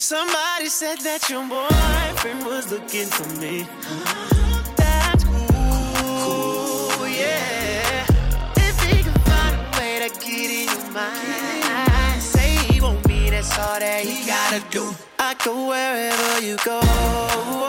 Somebody said that your boyfriend was looking for me. That's cool, yeah. If he can find a way to get in your mind, say he won't be, that's all that he gotta do. I go wherever you go.